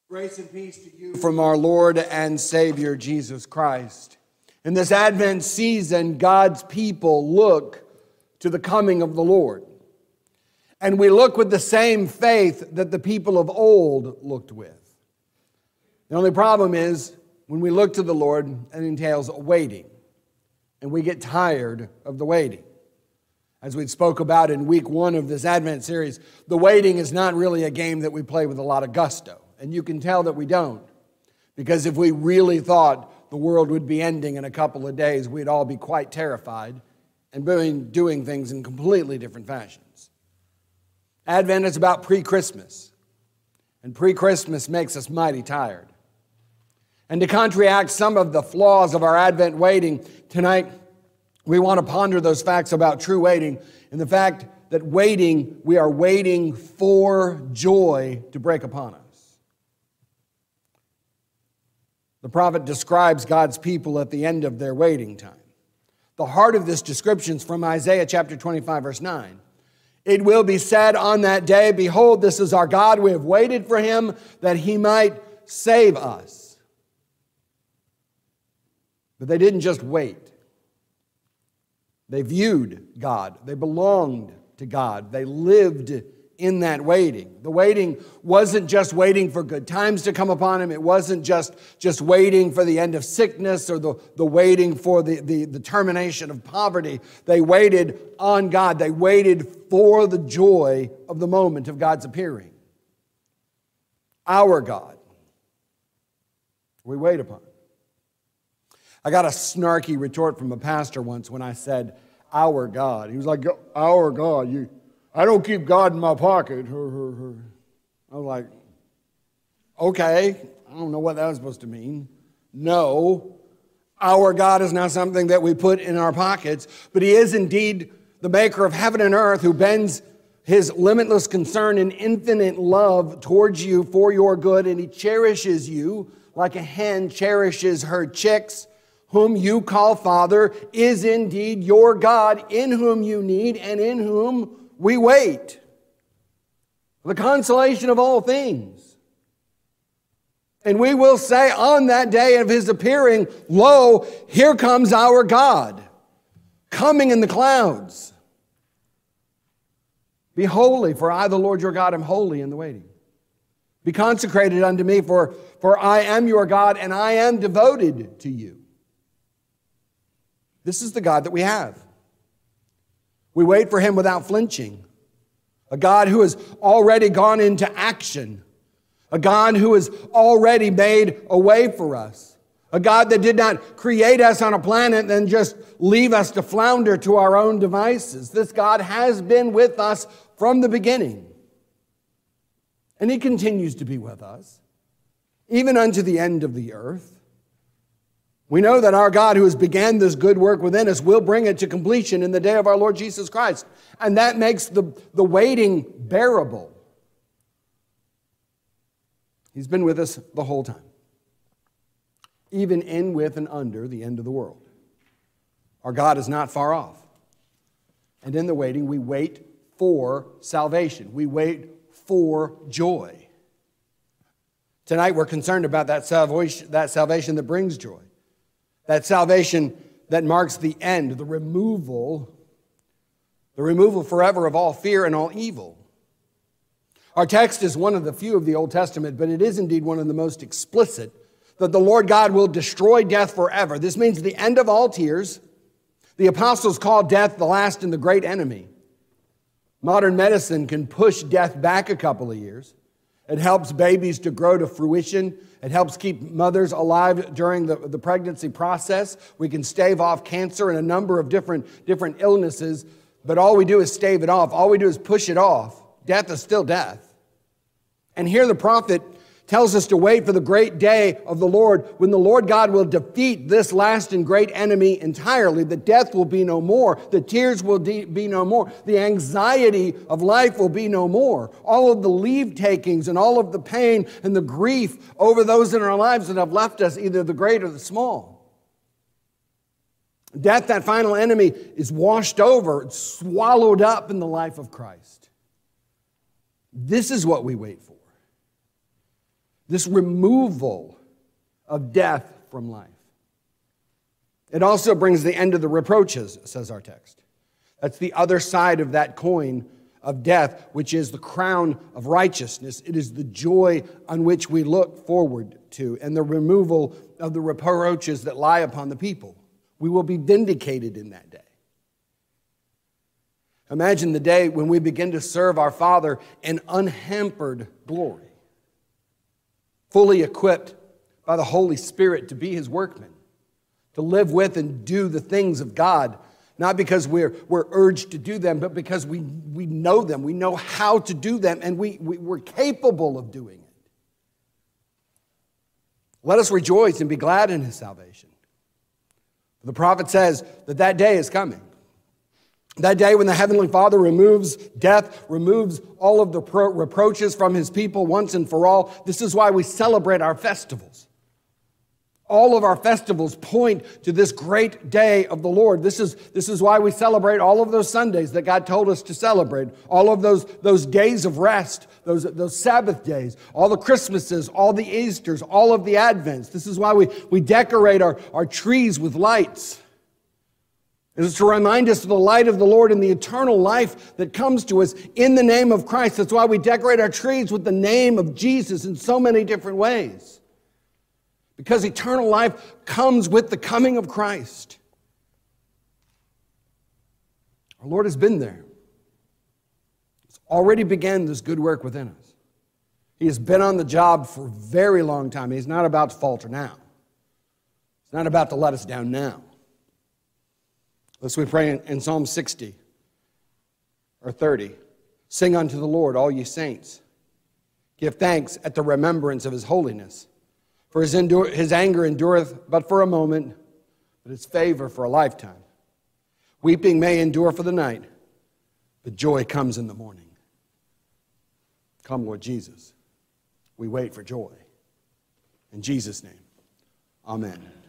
Grace and peace to you from our Lord and Savior, Jesus Christ. In this Advent season, God's people look to the coming of the Lord. And we look with the same faith that the people of old looked with. The only problem is, when we look to the Lord, it entails waiting. And we get tired of the waiting. As we spoke about in week 1 of this Advent series, the waiting is not really a game that we play with a lot of gusto. And you can tell that we don't. Because if we really thought the world would be ending in a couple of days, we'd all be quite terrified and doing things in completely different fashions. Advent is about pre-Christmas. And pre-Christmas makes us mighty tired. And to counteract some of the flaws of our Advent waiting, tonight we want to ponder those facts about true waiting and the fact that waiting, we are waiting for joy to break upon us. The prophet describes God's people at the end of their waiting time. The heart of this description is from Isaiah chapter 25, verse 9. It will be said on that day, behold, this is our God. We have waited for him that he might save us. But they didn't just wait. They viewed God. They belonged to God. They lived in that waiting. The waiting wasn't just waiting for good times to come upon him. It wasn't just waiting for the end of sickness or the waiting for the termination of poverty. They waited on God. They waited for the joy of the moment of God's appearing. Our God, we wait upon. I got a snarky retort from a pastor once when I said, our God. He was like, our God, I don't keep God in my pocket. I was like, okay, I don't know what that was supposed to mean. No, our God is not something that we put in our pockets, but he is indeed the maker of heaven and earth who bends his limitless concern and infinite love towards you for your good, and he cherishes you like a hen cherishes her chicks. Whom you call Father is indeed your God, in whom you need and in whom we wait. The consolation of all things. And we will say on that day of his appearing, lo, here comes our God, coming in the clouds. Be holy, for I, the Lord your God, am holy in the waiting. Be consecrated unto me, for I am your God, and I am devoted to you. This is the God that we have. We wait for him without flinching. A God who has already gone into action. A God who has already made a way for us. A God that did not create us on a planet and then just leave us to flounder to our own devices. This God has been with us from the beginning. And he continues to be with us, even unto the end of the earth. We know that our God who has began this good work within us will bring it to completion in the day of our Lord Jesus Christ. And that makes the waiting bearable. He's been with us the whole time. Even in, with, and under the end of the world. Our God is not far off. And in the waiting, we wait for salvation. We wait for joy. Tonight, we're concerned about that salvation that brings joy. That salvation that marks the end, the removal forever of all fear and all evil. Our text is one of the few of the Old Testament, but it is indeed one of the most explicit, that the Lord God will destroy death forever. This means the end of all tears. The apostles call death the last and the great enemy. Modern medicine can push death back a couple of years. It helps babies to grow to fruition. It helps keep mothers alive during the pregnancy process. We can stave off cancer and a number of different illnesses, but all we do is stave it off. All we do is push it off. Death is still death. And here the prophet tells us to wait for the great day of the Lord, when the Lord God will defeat this last and great enemy entirely. The death will be no more. The tears will be no more. The anxiety of life will be no more. All of the leave takings and all of the pain and the grief over those in our lives that have left us, either the great or the small. Death, that final enemy, is washed over, swallowed up in the life of Christ. This is what we wait for. this removal of death from life. It also brings the end of the reproaches, says our text. That's the other side of that coin of death, which is the crown of righteousness. It is the joy on which we look forward to, and the removal of the reproaches that lie upon the people. We will be vindicated in that day. Imagine the day when we begin to serve our Father in unhampered glory, fully equipped by the Holy Spirit to be His workmen, to live with and do the things of God, not because we're urged to do them, but because we know them, we know how to do them, and we're capable of doing it. Let us rejoice and be glad in His salvation. The prophet says that that day is coming. That day when the Heavenly Father removes death, removes all of the reproaches from His people once and for all. This is why we celebrate our festivals. All of our festivals point to this great day of the Lord. This is why we celebrate all of those Sundays that God told us to celebrate. All of those days of rest, those Sabbath days, all the Christmases, all the Easters, all of the Advents. This is why we decorate our trees with lights. It is to remind us of the light of the Lord and the eternal life that comes to us in the name of Christ. That's why we decorate our trees with the name of Jesus in so many different ways. Because eternal life comes with the coming of Christ. Our Lord has been there. He's already began this good work within us. He has been on the job for a very long time. He's not about to falter now. He's not about to let us down now. Let's we pray in Psalm 60 or 30. Sing unto the Lord, all ye saints. Give thanks at the remembrance of His holiness. For His anger endureth but for a moment, but His favor for a lifetime. Weeping may endure for the night, but joy comes in the morning. Come, Lord Jesus. We wait for joy. In Jesus' name, amen.